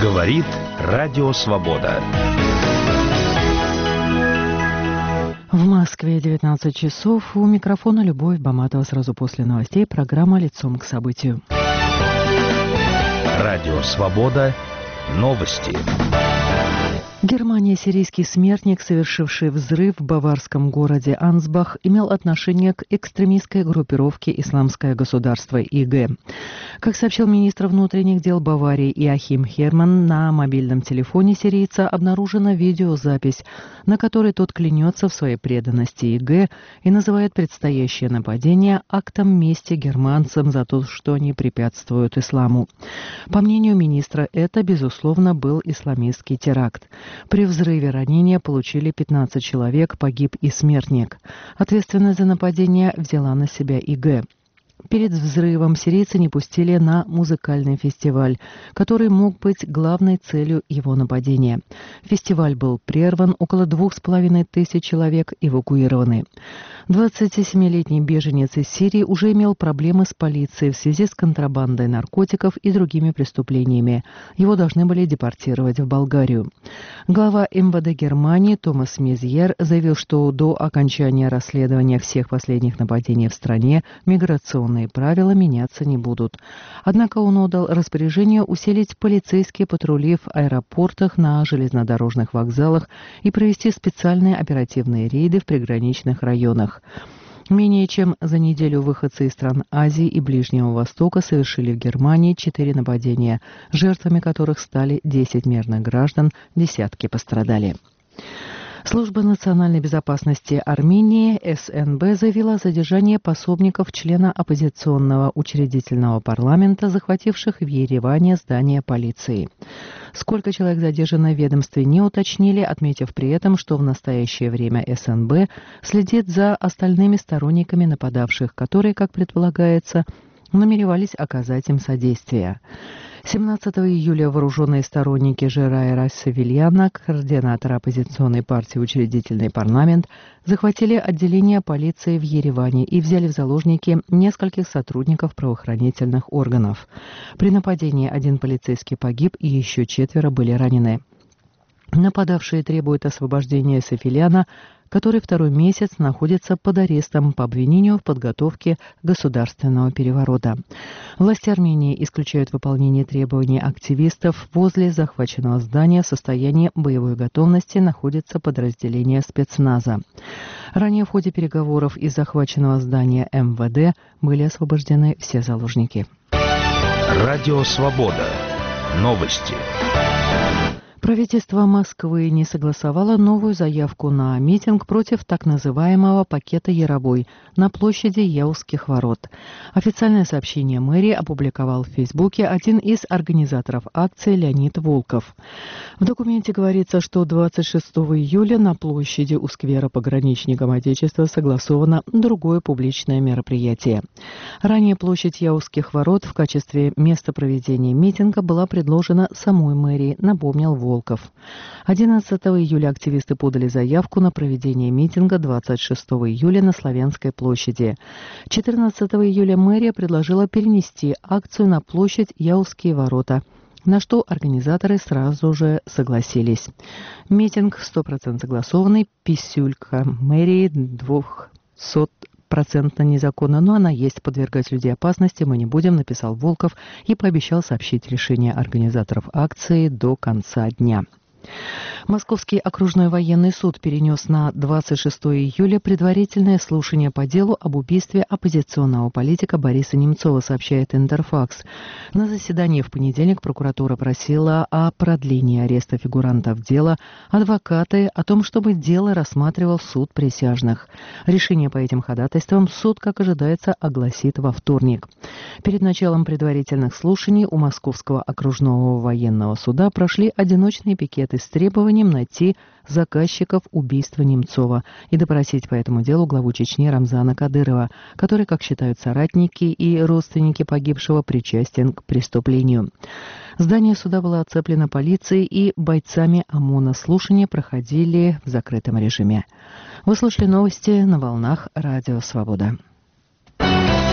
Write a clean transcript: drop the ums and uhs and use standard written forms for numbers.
Говорит Радио Свобода. В Москве 19 часов. У микрофона Любовь Баматова. Сразу после новостей программа «Лицом к событию». Радио Свобода. Новости. Германия. Сирийский смертник, совершивший взрыв в баварском городе Ансбах, имел отношение к экстремистской группировке «Исламское государство» ИГ. Как сообщил министр внутренних дел Баварии Иохим Херман, на мобильном телефоне сирийца обнаружена видеозапись, на которой тот клянется в своей преданности ИГ и называет предстоящее нападение актом мести германцам за то, что они препятствуют исламу. По мнению министра, это, безусловно, был исламистский теракт. При взрыве ранения получили 15 человек, погиб и смертник. Ответственность за нападение взяла на себя ИГ. Перед взрывом сирийцы не пустили на музыкальный фестиваль, который мог быть главной целью его нападения. Фестиваль был прерван, около 2500 человек эвакуированы. 27-летний беженец из Сирии уже имел проблемы с полицией в связи с контрабандой наркотиков и другими преступлениями. Его должны были депортировать в Болгарию. Глава МВД Германии Томас Мезьер заявил, что до окончания расследования всех последних нападений в стране миграционные правила меняться не будут. Однако он отдал распоряжение усилить полицейские патрули в аэропортах, на железнодорожных вокзалах и провести специальные оперативные рейды в приграничных районах. Менее чем за неделю выходцы из стран Азии и Ближнего Востока совершили в Германии 4 нападения, жертвами которых стали 10 мирных граждан, десятки пострадали. Служба национальной безопасности Армении СНБ заявила о задержании пособников члена оппозиционного учредительного парламента, захвативших в Ереване здание полиции. Сколько человек задержано в ведомстве, не уточнили, отметив при этом, что в настоящее время СНБ следит за остальными сторонниками нападавших, которые, как предполагается, намеревались оказать им содействие. 17 июля вооруженные сторонники Жерая Рассавельяна, координатора оппозиционной партии «Учредительный парламент», захватили отделение полиции в Ереване и взяли в заложники нескольких сотрудников правоохранительных органов. При нападении 1 полицейский погиб и еще 4 были ранены. Нападавшие требуют освобождения Сафельяна, который 2-й месяц находится под арестом по обвинению в подготовке государственного переворота. Власти Армении исключают выполнение требований активистов. Возле захваченного здания в состоянии боевой готовности находится подразделение спецназа. Ранее в ходе переговоров из захваченного здания МВД были освобождены все заложники. Радио Свобода. Новости. Правительство Москвы не согласовало новую заявку на митинг против так называемого пакета Яровой на площади Яузских ворот. Официальное сообщение мэрии опубликовал в Фейсбуке один из организаторов акции Леонид Волков. В документе говорится, что 26 июля на площади у сквера пограничникам Отечества согласовано другое публичное мероприятие. Ранее площадь Яузских ворот в качестве места проведения митинга была предложена самой мэрией, напомнил Волков. 11 июля активисты подали заявку на проведение митинга 26 июля на Славянской площади. 14 июля мэрия предложила перенести акцию на площадь Яузские ворота, на что организаторы сразу же согласились. Митинг 100% согласованный, писюлька мэрии 200% незаконно, но она есть, подвергать людей опасности мы не будем, написал Волков и пообещал сообщить решение организаторов акции до конца дня. Московский окружной военный суд перенес на 26 июля предварительное слушание по делу об убийстве оппозиционного политика Бориса Немцова, сообщает Интерфакс. На заседании в понедельник прокуратура просила о продлении ареста фигурантов дела, адвокаты о том, чтобы дело рассматривал суд присяжных. Решение по этим ходатайствам суд, как ожидается, огласит во вторник. Перед началом предварительных слушаний у Московского окружного военного суда прошли одиночные пикеты с требованием найти заказчиков убийства Немцова и допросить по этому делу главу Чечни Рамзана Кадырова, который, как считают соратники и родственники погибшего, причастен к преступлению. Здание суда было оцеплено полицией и бойцами ОМОНа. Слушания проходили в закрытом режиме. Вы слушали новости на волнах Радио Свобода.